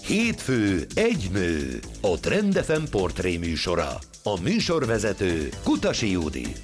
Hétfő egy nő, a Trend FM portré műsora. A műsorvezető Kutasi Judit.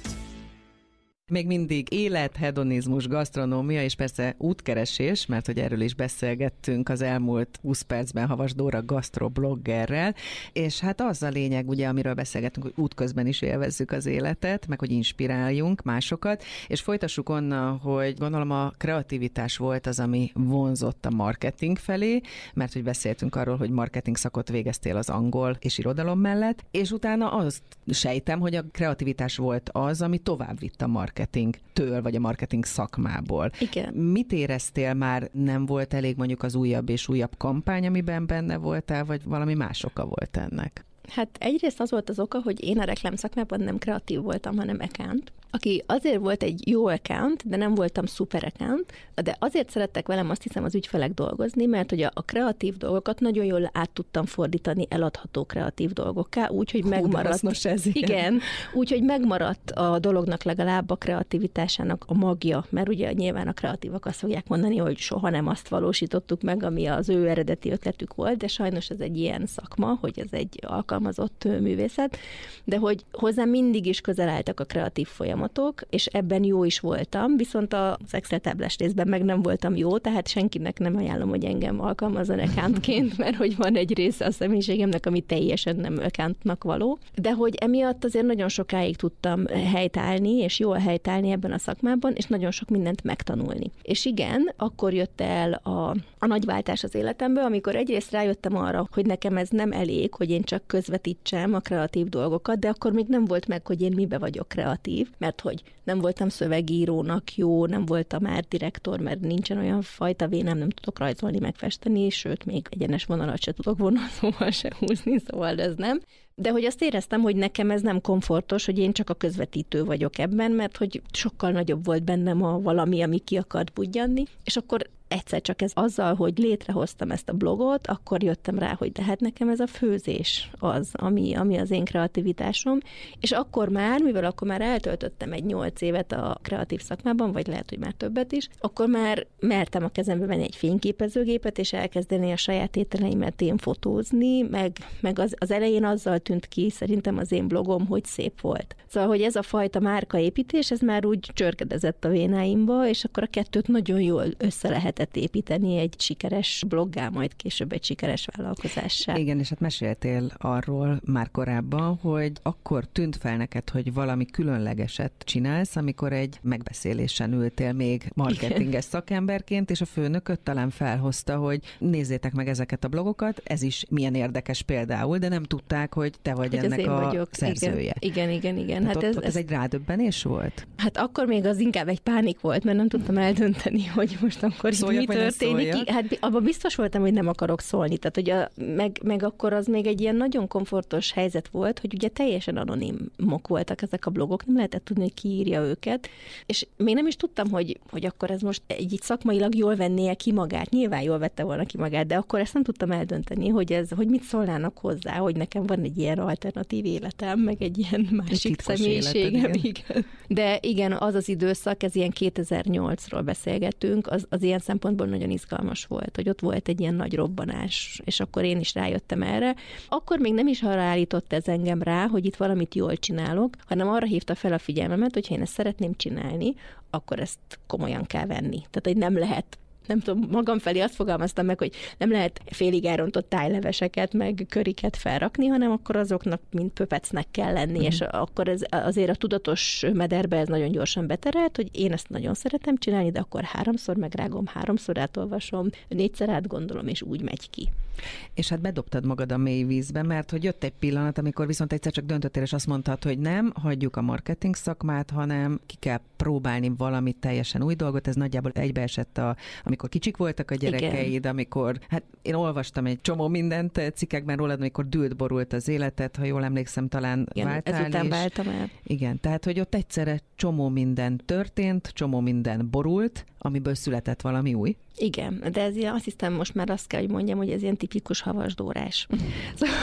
Még mindig élet, hedonizmus, gasztronómia és persze útkeresés, mert hogy erről is beszélgettünk az elmúlt 20 percben Havas Dóra gasztrobloggerrel, és hát az a lényeg, ugye, amiről beszélgettünk, hogy útközben is élvezzük az életet, meg hogy inspiráljunk másokat, és folytassuk onnan, hogy gondolom a kreativitás volt az, ami vonzott a marketing felé, mert hogy beszéltünk arról, hogy marketing szakot végeztél az angol és irodalom mellett, és utána azt sejtem, hogy a kreativitás volt az, ami tovább vitt a marketingtől, vagy a marketing szakmából. Igen. Mit éreztél már, nem volt elég mondjuk az újabb és újabb kampány, amiben benne voltál, vagy valami más oka volt ennek? Hát egyrészt az volt az oka, hogy én a reklámszakmában nem kreatív voltam, hanem account, aki azért volt egy jó account, de nem voltam szuper account, de azért szerettek velem, azt hiszem, az ügyfelek dolgozni, mert hogy a kreatív dolgokat nagyon jól át tudtam fordítani eladható kreatív dolgokká, úgyhogy megmaradt. Igen, úgyhogy megmaradt a dolognak legalább a kreativitásának a magja, mert ugye nyilván a kreatívak azt fogják mondani, hogy soha nem azt valósítottuk meg, ami az ő eredeti ötletük volt, de sajnos ez egy ilyen szakma, hogy ez egy alkalmazott művészet, de hogy hozzám mindig is közel álltak a kreatív folyamatok, és ebben jó is voltam, viszont az Excel táblás részben meg nem voltam jó, tehát senkinek nem ajánlom, hogy engem alkalmazzon accountként, mert hogy van egy része a személyiségemnek, ami teljesen nem accountnak való. De hogy emiatt azért nagyon sokáig tudtam helytállni, és jól helytállni ebben a szakmában, és nagyon sok mindent megtanulni. És igen, akkor jött el a nagy váltás az életemből, amikor egyrészt rájöttem arra, hogy nekem ez nem elég, hogy én csak közvetítsem a kreatív dolgokat, de akkor még nem volt meg, hogy én mibe vagyok kreatív, mert hogy nem voltam szövegírónak jó, nem voltam ártdirektor, mert nincsen olyan fajta vénem, nem tudok rajzolni, megfesteni, sőt, még egyenes vonalat se tudok vonalzóval se húzni, szóval ez nem. De hogy azt éreztem, hogy nekem ez nem komfortos, hogy én csak a közvetítő vagyok ebben, mert hogy sokkal nagyobb volt bennem a valami, ami ki akart budjanni, és akkor egyszer csak ez azzal, hogy létrehoztam ezt a blogot, akkor jöttem rá, hogy de hát nekem ez a főzés az, ami az én kreativitásom, és akkor már, mivel akkor már eltöltöttem egy 8 évet a kreatív szakmában, vagy lehet, hogy már többet is, akkor már mertem a kezembe venni egy fényképezőgépet, és elkezdeni a saját ételeimet én fotózni, meg az elején azzal tűnt ki szerintem az én blogom, hogy szép volt. Szóval, hogy ez a fajta márkaépítés, ez már úgy csörkedezett a vénáimba, és akkor a kettőt nagyon jól össze lehetett építeni egy sikeres bloggá, majd később egy sikeres vállalkozássá. Igen, és hát meséltél arról már korábban, hogy akkor tűnt fel neked, hogy valami különlegeset csinálsz, amikor egy megbeszélésen ültél még marketinges szakemberként, és a főnököd talán felhozta, hogy nézzétek meg ezeket a blogokat, ez is milyen érdekes például, de nem tudták, hogy te vagy hogy ennek a szerzője. Igen. Hát ez egy rádöbbenés volt? Hát akkor még az inkább egy pánik volt, mert nem tudtam eldönteni, hogy most akkor mi történik. Hát abban biztos voltam, hogy nem akarok szólni. Tehát, hogy meg akkor az még egy ilyen nagyon komfortos helyzet volt, hogy ugye teljesen anonimok voltak ezek a blogok, nem lehetett tudni, hogy ki írja őket, és még nem is tudtam, hogy akkor ez most így szakmailag jól vennie ki magát. Nyilván jól vette volna ki magát, de akkor ezt nem tudtam eldönteni, hogy mit szólnának hozzá, hogy nekem van egy ilyen alternatív életem, meg egy ilyen másik személyiségem. Igen. De igen, az időszak, ez ilyen 2008-ról beszélgetünk, az ilyen szempontból nagyon izgalmas volt, hogy ott volt egy ilyen nagy robbanás, és akkor én is rájöttem erre. Akkor még nem is arra állított ez engem rá, hogy itt valamit jól csinálok, hanem arra hívta fel a figyelmemet, hogy ha én ezt szeretném csinálni, akkor ezt komolyan kell venni. Tehát, hogy nem lehet, nem tudom, magam felé azt fogalmaztam meg, hogy nem lehet félig elrontott tájleveseket, meg köriket felrakni, hanem akkor azoknak mind pöpecnek kell lenni, és akkor ez azért a tudatos mederbe ez nagyon gyorsan beterelt, hogy én ezt nagyon szeretem csinálni, de akkor 3-szor megrágom, 3-szor átolvasom, 4-szer átgondolom, és úgy megy ki. És hát bedobtad magad a mély vízbe, mert hogy jött egy pillanat, amikor viszont egyszer csak döntöttél, és azt mondtad, hogy nem hagyjuk a marketing szakmát, hanem ki kell próbálni valami teljesen új dolgot. Ez nagyjából egybeesett, amikor kicsik voltak a gyerekeid, igen. Amikor, hát én olvastam egy csomó mindent cikkekben rólad, amikor dűlt borult az életed, ha jól emlékszem, talán igen, váltál. Ezután váltam el. Igen, tehát, hogy ott egyszerre csomó minden történt, csomó minden borult, amiből született valami új. Igen, de ez ilyen, azt hiszem most már azt kell, hogy mondjam, hogy ez ilyen tipikus havasdórás.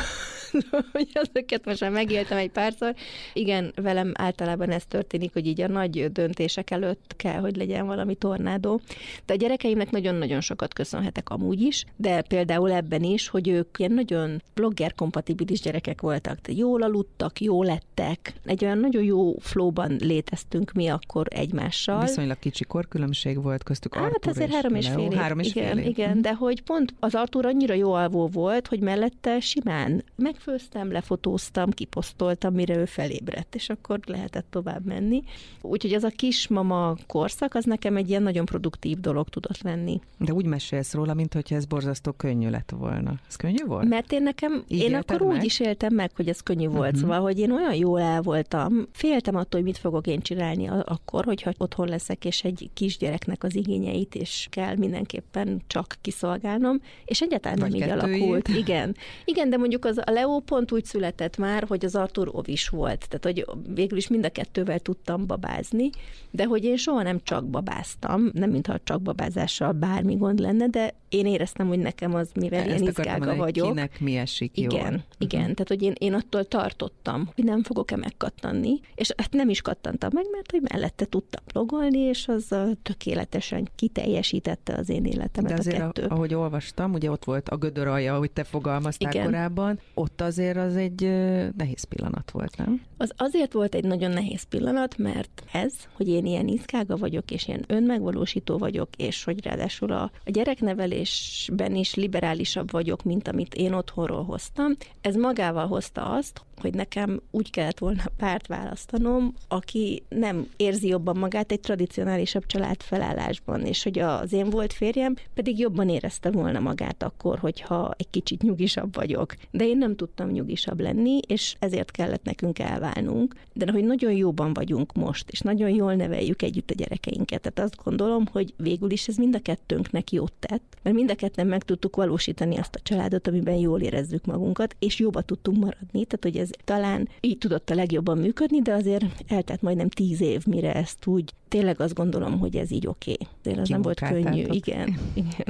hogy azokat most már megéltem egy párszor. Igen, velem általában ez történik, hogy így a nagy döntések előtt kell, hogy legyen valami tornádó. De a gyerekeimnek nagyon-nagyon sokat köszönhetek amúgy is, de például ebben is, hogy ők ilyen nagyon blogger-kompatibilis gyerekek voltak. De jól aludtak, jól lettek. Egy olyan nagyon jó flowban léteztünk mi akkor egymással. Viszonylag kicsi korkülönbség volt köztük Artur hát azért 3,5 év. Igen, de hogy pont az Artur annyira jó alvó volt, hogy mellette simán megfőztem, lefotóztam, kiposztoltam, mire ő felébredt, és akkor lehetett tovább menni. Úgyhogy az a kismama korszak, az nekem egy ilyen nagyon produktív dolog tudott lenni. De úgy mesélsz róla, mintha ez borzasztó könnyű lett volna. Ez könnyű volt? Mert én akkor úgy is éltem meg, hogy ez könnyű volt. Szóval, hogy én olyan jól el voltam, féltem attól, hogy mit fogok én csinálni akkor, hogyha otthon leszek, és egy kisgyereknek az igényeit is kell mindenképpen csak kiszolgálnom, és egyáltalán nem így alakult. Igen, de mondjuk a Leo pont úgy született már, hogy az Artur ovis volt. Tehát, hogy végül is mind a kettővel tudtam babázni, de hogy én soha nem csak babáztam, nem mintha csak babázással bármi gond lenne, de én éreztem, hogy nekem az, mivel ilyen izgága vagyok. Kinek mi esik jól. Igen, tehát, hogy én attól tartottam, hogy nem fogok-e megkattanni, és hát nem is kattantam meg, mert hogy mellette tudtam blogolni, és az tökéletesen kiteljesítette az én életemet. De azért, a kettő. ahogy olvastam, ugye ott volt a gödör alja, ahogy te fogalmaztál korábban, ott azért az egy nehéz pillanat volt, nem? Az azért volt egy nagyon nehéz pillanat, mert ez, hogy én ilyen izgága vagyok, és ilyen önmegvalósító vagyok, és hogy ráadásul a gyereknevelésben is liberálisabb vagyok, mint amit én otthonról hoztam, ez magával hozta azt, hogy nekem úgy kellett volna párt választanom, aki nem érzi jobban magát egy tradicionálisabb családfelállásban, és hogy az én volt férjem pedig jobban érezte volna magát akkor, hogyha egy kicsit nyugisabb vagyok. De én nem tudtam nyugisabb lenni, és ezért kellett nekünk elválnunk. De hogy nagyon jóban vagyunk most, és nagyon jól neveljük együtt a gyerekeinket. Tehát azt gondolom, hogy végül is ez mind a kettőnknek jót tett, mert mind a ketten meg tudtuk valósítani azt a családot, amiben jól érezzük magunkat, és jobban tudtunk maradni. Tehát, hogy ez talán így tudott a legjobban működni, de azért eltelt majdnem 10 év, mire ezt úgy tényleg azt gondolom, hogy ez így oké. Tényleg az nem volt könnyű. Igen.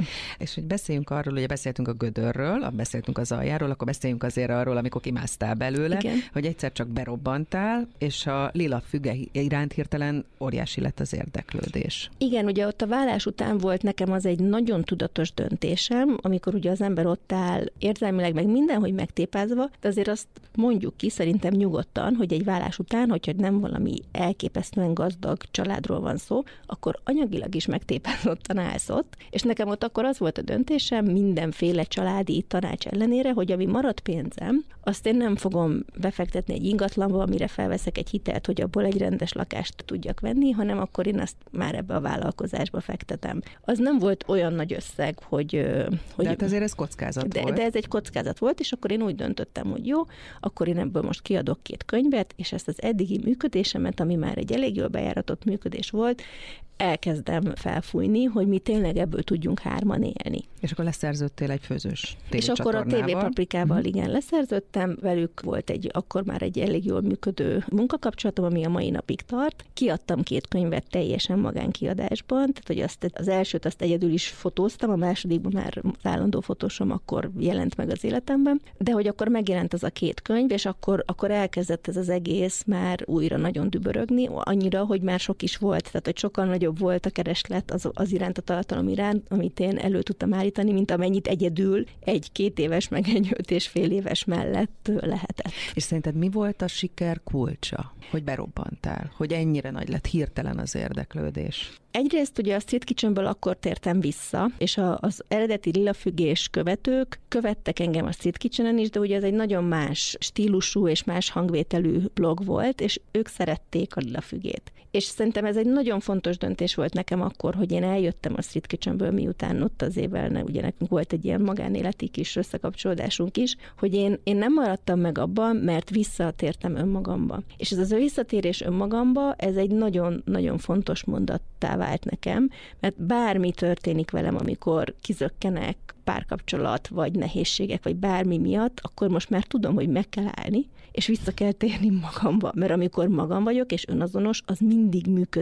És hogy beszéljünk arról, ugye beszéltünk a gödörről, beszéltünk az aljáról, akkor beszéljünk azért arról, amikor kimásztál belőle, igen, hogy egyszer csak berobbantál, és a lila füge iránt hirtelen óriási lett az érdeklődés. Igen, ugye ott a válás után volt nekem az egy nagyon tudatos döntésem, amikor ugye az ember ott áll érzelmileg meg mindenhogy megtépázva, de azért azt mondjuk ki szerintem nyugodtan, hogy egy válás után, hogyha nem valami elképesztően gazdag családról van szó, akkor anyagilag is megtépázottan állsz ott, és nekem ott akkor az volt a döntésem mindenféle családi tanács ellenére, hogy ami maradt pénzem, azt én nem fogom befektetni egy ingatlanba, amire felveszek egy hitelt, hogy abból egy rendes lakást tudjak venni, hanem akkor én azt már ebbe a vállalkozásba fektetem. Az nem volt olyan nagy összeg, hogy de hát azért ez kockázat volt. De ez egy kockázat volt, és akkor én úgy döntöttem, hogy jó, akkor én ebből most kiadok 2 könyvet, és ezt az eddigi működésemet, ami már egy elég jól bejáratott működés volt, elkezdem felfújni, hogy mi tényleg ebből tudjunk 3-an élni. És akkor leszerződtél egy főzős tévécsatornával. És akkor a TV Paprikával igen leszerződtem, velük volt akkor már egy elég jól működő munkakapcsolatom, ami a mai napig tart. Kiadtam 2 könyvet teljesen magánkiadásban, tehát hogy az elsőt azt egyedül is fotóztam, a másodikban már az állandó fotósom akkor jelent meg az életemben, de hogy akkor megjelent az a 2 könyv, és akkor elkezdett ez az egész már újra nagyon dübörögni, annyira, hogy már sok is volt, tehát hogy sokkal nagyobb volt a kereslet az iránt, a tartalom iránt, amit én elő tudtam állítani, mint amennyit egyedül egy 2 éves, meg egy 5,5 éves mellett lehetett. És szerinted mi volt a siker kulcsa, hogy berobbantál, hogy ennyire nagy lett hirtelen az érdeklődés? Egyrészt ugye a Street Kitchenből akkor tértem vissza, és az eredeti lilafügés követők követtek engem a Street Kitchenen is, de ugye ez egy nagyon más stílusú és más hangvételű blog volt, és ők szerették a lilafügét. És szerintem ez egy nagyon fontos döntés volt nekem akkor, hogy én eljöttem a Street Kitchenből, miután ott az évvel, ugye nekünk volt egy ilyen magánéleti kis összekapcsolódásunk is, hogy én nem maradtam meg abban, mert visszatértem önmagamba. És ez az visszatérés önmagamba, ez egy nagyon-nagyon fontos mondattá vált nekem, mert bármi történik velem, amikor kizökkenek, párkapcsolat, vagy nehézségek, vagy bármi miatt, akkor most már tudom, hogy meg kell állni, és vissza kell térni magamba, mert amikor magam vagyok, és önazonos, az mindig működik.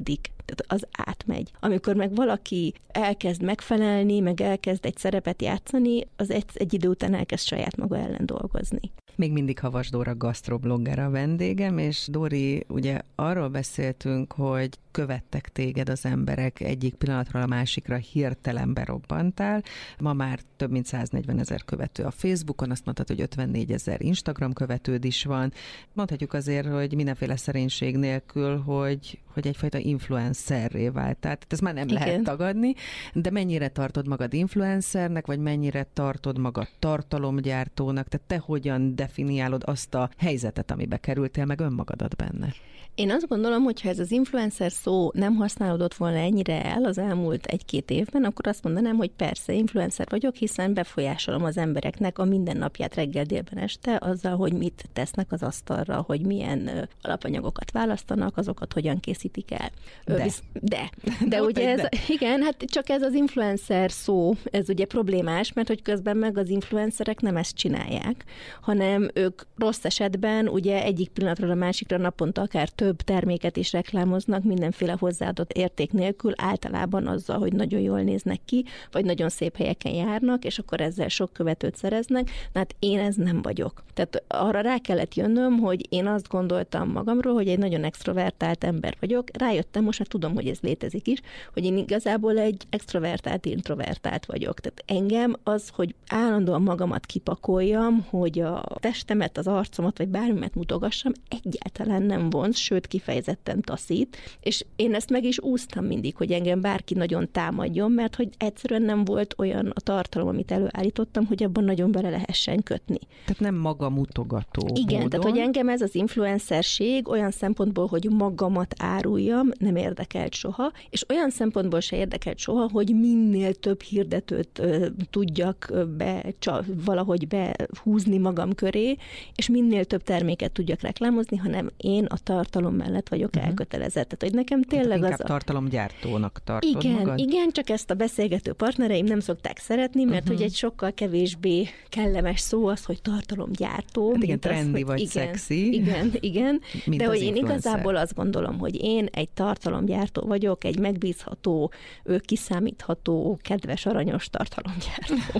Tehát az átmegy. Amikor meg valaki elkezd megfelelni, meg elkezd egy szerepet játszani, az egy idő után elkezd saját maga ellen dolgozni. Még mindig Havas Dóra gasztroblogger a vendégem, és Dóri, ugye arról beszéltünk, hogy követtek téged az emberek, egyik pillanatról a másikra hirtelen berobbantál. Ma már több mint 140 000 követő a Facebookon, azt mondtad, hogy 54 000 Instagram követőd is van. Mondhatjuk azért, hogy mindenféle szerénység nélkül, hogy egyfajta influencerré váltál. Tehát ezt már nem lehet tagadni, de mennyire tartod magad influencernek, vagy mennyire tartod magad tartalomgyártónak? Tehát te hogyan definiálod azt a helyzetet, amibe kerültél, meg önmagadat benne? Én azt gondolom, hogy ha ez az influencer szó nem használódott volna ennyire el az elmúlt 1-2 évben, akkor azt mondanám, hogy persze, influencer vagyok, hiszen befolyásolom az embereknek a mindennapját reggel, délben, este azzal, hogy mit tesznek az asztalra, hogy milyen alapanyagokat választanak, azokat hogyan készítik el. De ugye ez, igen, hát csak ez az influencer szó, ez ugye problémás, mert hogy közben meg az influencerek nem ezt csinálják, hanem ők rossz esetben ugye egyik pillanatról a másikra naponta akár több terméket is reklámoznak mindenféle hozzáadott érték nélkül, általában azzal, hogy nagyon jól néznek ki, vagy nagyon szép helyeken járnak, és akkor ezzel sok követőt szereznek. Hát én ez nem vagyok. Tehát arra rá kellett jönnöm, hogy én azt gondoltam magamról, hogy egy nagyon extrovertált ember vagyok. Rájöttem, most már tudom, hogy ez létezik is, hogy én igazából egy extrovertált, introvertált vagyok. Tehát engem az, hogy állandóan magamat kipakoljam, hogy a testemet, az arcomat, vagy bármimet mutogassam, egyáltalán nem vonz, sőt kifejezetten taszít, és én ezt meg is úsztam mindig, hogy engem bárki nagyon támadjon, mert hogy egyszerűen nem volt olyan a tartalom, amit előállítottam, hogy abban nagyon bele lehessen kötni. Tehát nem magamutogató Igen, módon. tehát hogy engem ez az influencerség olyan szempontból, hogy magamat áruljam, nem érdekelt soha, és olyan szempontból se érdekelt soha, hogy minél több hirdetőt tudjak valahogy behúzni magam köré, és minél több terméket tudjak reklámozni, hanem én a tartalom mellett vagyok elkötelezett. Tehát, hogy nekem tényleg az tartalomgyártónak tartod magad? Igen, csak ezt a beszélgető partnereim nem szokták szeretni, mert hogy egy sokkal kevésbé kellemes szó az, hogy tartalomgyártó. Hát igen, trendi vagy szexi. Igen. De hogy én influencer. igazából azt gondolom, hogy én egy tartalomgyártó vagyok, egy megbízható, kiszámítható, kedves, aranyos tartalomgyártó.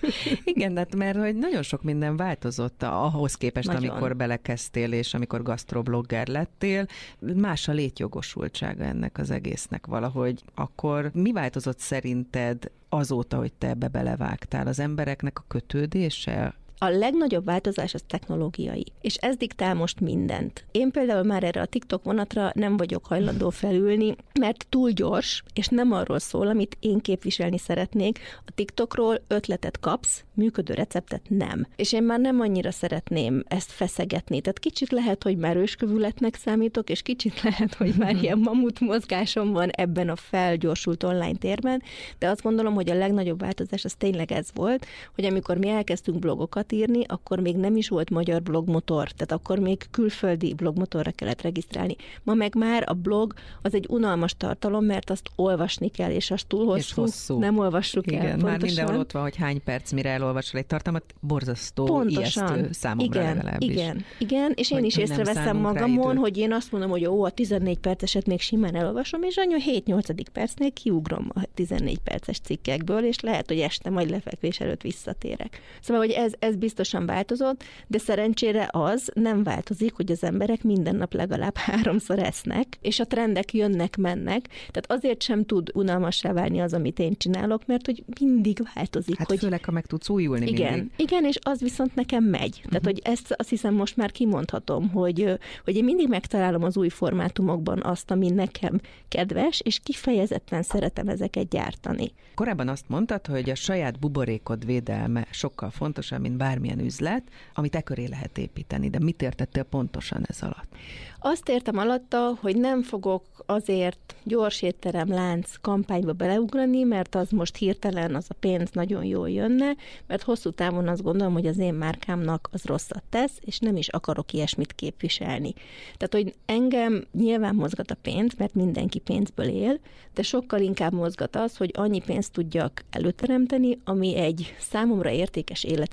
Igen, de mert hogy nagyon sok minden változott ahhoz képest, nagyon. Amikor belekezdtél, és amikor gasztroblogger lettél, más a létjogosultsága ennek az egésznek valahogy. Akkor mi változott szerinted azóta, hogy te ebbe belevágtál? Az embereknek a kötődése? A legnagyobb változás az technológiai, és ez diktál most mindent. Én például már erre a TikTok vonatra nem vagyok hajlandó felülni, mert túl gyors, és nem arról szól, amit én képviselni szeretnék. A TikTokról ötletet kapsz, működő receptet nem. És én már nem annyira szeretném ezt feszegetni. Tehát kicsit lehet, hogy már őskövületnek számítok, és kicsit lehet, hogy már ilyen mamut mozgásom van ebben a felgyorsult online térben, de azt gondolom, hogy a legnagyobb változás az tényleg ez volt, hogy amikor mi elkezdtünk blogokat írni, akkor még nem is volt magyar blogmotor, tehát akkor még külföldi blogmotorra kellett regisztrálni. Ma meg már a blog az egy unalmas tartalom, mert azt olvasni kell, és az túl hosszú. Nem olvassuk el. Igen, már mindenhol ott van, hogy hány perc, mire elolvasol egy tartalmat, borzasztó, ijesztő számomra legalábbis. Igen, és én is észreveszem magamon, hogy én azt mondom, hogy a 14 perceset még simán elolvasom, és anya 7-8. percnél kiugrom a 14 perces cikkekből, és lehet, hogy este majd lefekvés előtt visszatérek. Szóval, hogy ez biztosan változott, de szerencsére az nem változik, hogy az emberek minden nap legalább 3-szor esznek, és a trendek jönnek-mennek, tehát azért sem tud unalmassá válni az, amit én csinálok, mert hogy mindig változik. Hát főleg, ha meg tudsz újulni mindig. Igen, és az viszont nekem megy. Tehát, hogy ezt azt hiszem most már kimondhatom, hogy én mindig megtalálom az új formátumokban azt, ami nekem kedves, és kifejezetten szeretem ezeket gyártani. Korábban azt mondtad, hogy a saját buborékod védelme sokkal fontosabb, mint bármilyen üzlet, amit e köré lehet építeni. De mit értettél pontosan ez alatt? Azt értem alatta, hogy nem fogok azért gyors étterem lánc kampányba beleugrani, mert az most hirtelen az a pénz nagyon jól jönne, mert hosszú távon azt gondolom, hogy az én márkámnak az rosszat tesz, és nem is akarok ilyesmit képviselni. Tehát, hogy engem nyilván mozgat a pénz, mert mindenki pénzből él, de sokkal inkább mozgat az, hogy annyi pénzt tudjak előteremteni, ami egy számomra értékes életet biztosít.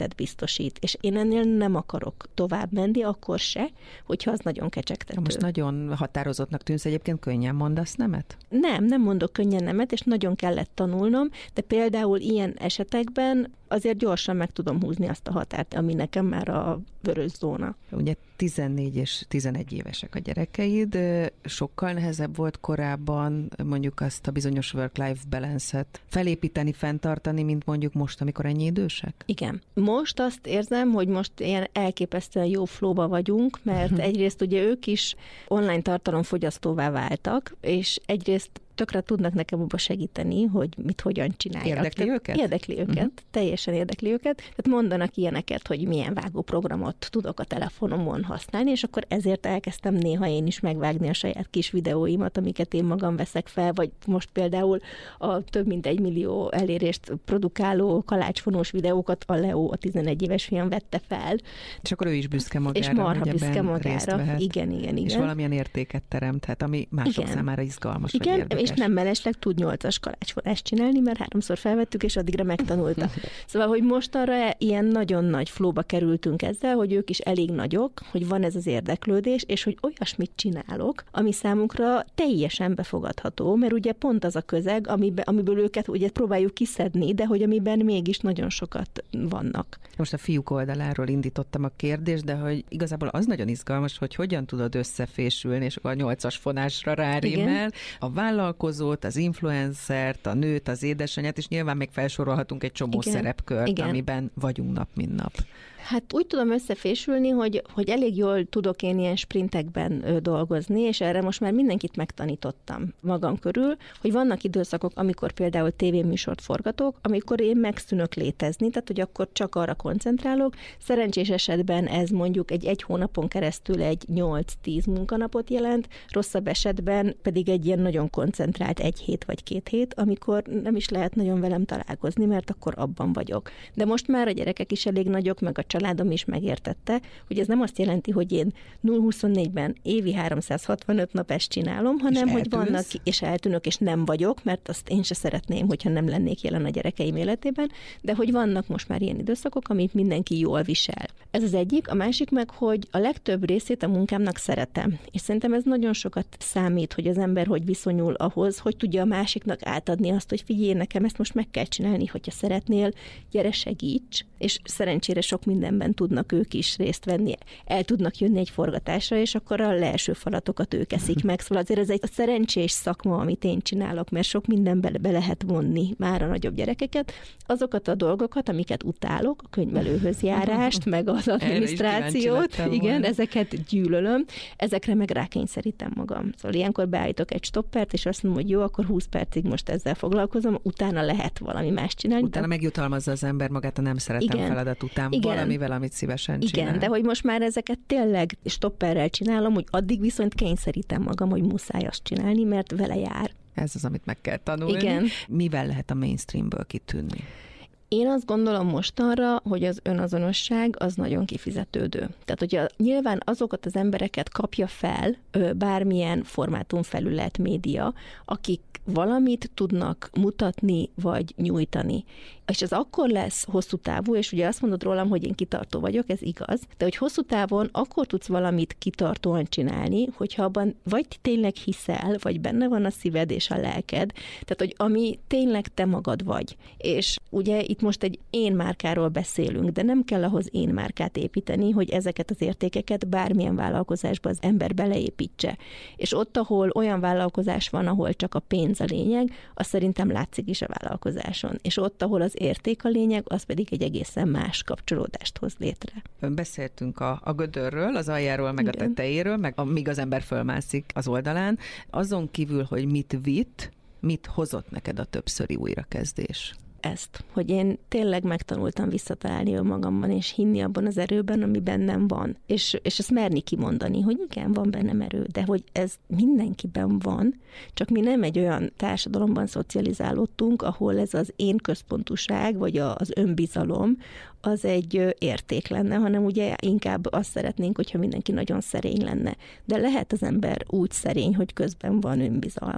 biztosít, és én ennél nem akarok tovább menni, akkor se, hogyha az nagyon kecsegtető. Most nagyon határozottnak tűnsz, egyébként könnyen mondasz nemet? Nem mondok könnyen nemet, és nagyon kellett tanulnom, de például ilyen esetekben azért gyorsan meg tudom húzni azt a határt, ami nekem már a vörös zóna. Ugye 14 és 11 évesek a gyerekeid, sokkal nehezebb volt korábban mondjuk azt a bizonyos work-life balance-et felépíteni, fenntartani, mint mondjuk most, amikor ennyi idősek? Igen. Most azt érzem, hogy most ilyen elképesztően jó flowba vagyunk, mert egyrészt ugye ők is online tartalomfogyasztóvá váltak, és egyrészt tökre tudnak nekem abba segíteni, hogy mit hogyan csináljak. Érdekli őket? Érdekli őket, teljesen érdekli őket. Tehát mondanak ilyeneket, hogy milyen vágóprogramot tudok a telefonomon használni, és akkor ezért elkezdtem néha én is megvágni a saját kis videóimat, amiket én magam veszek fel, vagy most például a több mint 1 millió elérést produkáló kalácsfonós videókat a Leo, a 11 éves fiam vette fel. És akkor ő is büszke magára, és marha hogy büszke magára. Igen. És valamilyen értéket teremthet, ami mások számára izgalmas, vagy érdekes. És nem mellesleg tud 8-as kalácsfonást csinálni, mert 3-szor felvettük, és addigra megtanulta. Szóval, hogy mostanra ilyen nagyon nagy flóba kerültünk ezzel, hogy ők is elég nagyok, hogy van ez az érdeklődés, és hogy olyasmit csinálok, ami számunkra teljesen befogadható, mert ugye pont az a közeg, amiből őket ugye próbáljuk kiszedni, de hogy amiben mégis nagyon sokat vannak. Most a fiúk oldaláról indítottam a kérdést, de hogy igazából az nagyon izgalmas, hogy hogyan tudod összefésülni, és akkor a 8-as fonásra rárímel a vállalkozót, az influencert, a nőt, az édesanyját, és nyilván még felsorolhatunk egy csomó szerepkört, amiben vagyunk nap, mint nap. Hát úgy tudom összefésülni, hogy elég jól tudok én ilyen sprintekben dolgozni, és erre most már mindenkit megtanítottam magam körül, hogy vannak időszakok, amikor például tévéműsort forgatok, amikor én megszűnök létezni, tehát hogy akkor csak arra koncentrálok. Szerencsés esetben ez mondjuk egy hónapon keresztül egy 8-10 munkanapot jelent, rosszabb esetben pedig egy ilyen nagyon koncentrált 1 hét vagy 2 hét, amikor nem is lehet nagyon velem találkozni, mert akkor abban vagyok. De most már a gyerekek is elég nagyok, meg a családom is megértette, hogy ez nem azt jelenti, hogy én 0-24-ben évi 365 nap ezt csinálom, hanem hogy vannak, és eltűnök, és nem vagyok, mert azt én se szeretném, hogyha nem lennék jelen a gyerekeim életében, de hogy vannak most már ilyen időszakok, amit mindenki jól visel. Ez az egyik, a másik meg, hogy a legtöbb részét a munkámnak szeretem. És szerintem ez nagyon sokat számít, hogy az ember hogy viszonyul ahhoz, hogy tudja a másiknak átadni azt, hogy figyelj, nekem ezt most meg kell csinálni, hogyha szeretnél, gyere, segíts, és szerencsére sok mindenben tudnak ők is részt venni. El tudnak jönni egy forgatásra, és akkor a leelső falatokat ők eszik meg. Szóval azért ez egy szerencsés szakma, amit én csinálok, mert sok mindenbe be lehet vonni már a nagyobb gyerekeket. Azokat a dolgokat, amiket utálok, a könyvelőhöz járást, meg az adminisztrációt, igen, ezeket gyűlölöm, ezekre meg rákényszerítem magam. Szóval ilyenkor beállítok egy stoppert, és azt mondom, hogy jó, akkor 20 percig most ezzel foglalkozom, utána lehet valami más csinálni. Utána megjutalmazza az ember magát a nem szeretem feladat után valamivel, amit szívesen csinál. Igen, de hogy most már ezeket tényleg stopperrel csinálom, hogy addig viszont kényszerítem magam, hogy muszáj azt csinálni, mert vele jár. Ez az, amit meg kell tanulni. Igen. Mivel lehet a mainstreamből kitűnni? Én azt gondolom mostanra, hogy az önazonosság az nagyon kifizetődő. Tehát, hogyha nyilván azokat az embereket kapja fel bármilyen formátumfelület, média, akik valamit tudnak mutatni vagy nyújtani. És ez akkor lesz hosszú távú, és ugye azt mondod rólam, hogy én kitartó vagyok, ez igaz, de hogy hosszú távon akkor tudsz valamit kitartóan csinálni, hogyha abban vagy tényleg hiszel, vagy benne van a szíved és a lelked, tehát hogy ami tényleg te magad vagy. És ugye itt most egy én márkáról beszélünk, de nem kell ahhoz én márkát építeni, hogy ezeket az értékeket bármilyen vállalkozásba az ember beleépítse. És ott, ahol olyan vállalkozás van, ahol csak a pénz a lényeg, az szerintem látszik is a vállalkozáson. És ott, ahol az érték a lényeg, az pedig egy egészen más kapcsolódást hoz létre. Beszéltünk a gödörről, az aljáról, meg igen, a tetejéről, meg amíg az ember fölmászik az oldalán. Azon kívül, hogy mit vitt, mit hozott neked a többszöri újrakezdés? Ezt, hogy én tényleg megtanultam visszatalálni önmagamban, és hinni abban az erőben, ami bennem van. És ezt merni kimondani, hogy igen, van bennem erő, de hogy ez mindenkiben van, csak mi nem egy olyan társadalomban szocializálódtunk, ahol ez az én központúság, vagy az önbizalom, az egy érték lenne, hanem ugye inkább azt szeretnénk, hogyha mindenki nagyon szerény lenne. De lehet az ember úgy szerény, hogy közben van önbizalma.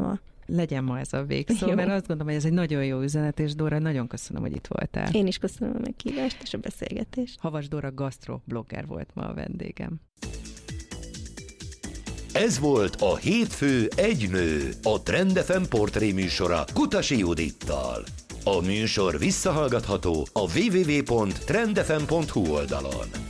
legyen ma ez a végszó, mert azt gondolom, hogy ez egy nagyon jó üzenet, és Dóra, nagyon köszönöm, hogy itt voltál. Én is köszönöm a meghívást és a beszélgetést. Havas Dóra gasztroblogger volt ma a vendégem. Ez volt a Hétfő egy nő, a Trend FM portré műsora Kutasi Judittal. A műsor visszahallgatható a www.trendfm.hu oldalon.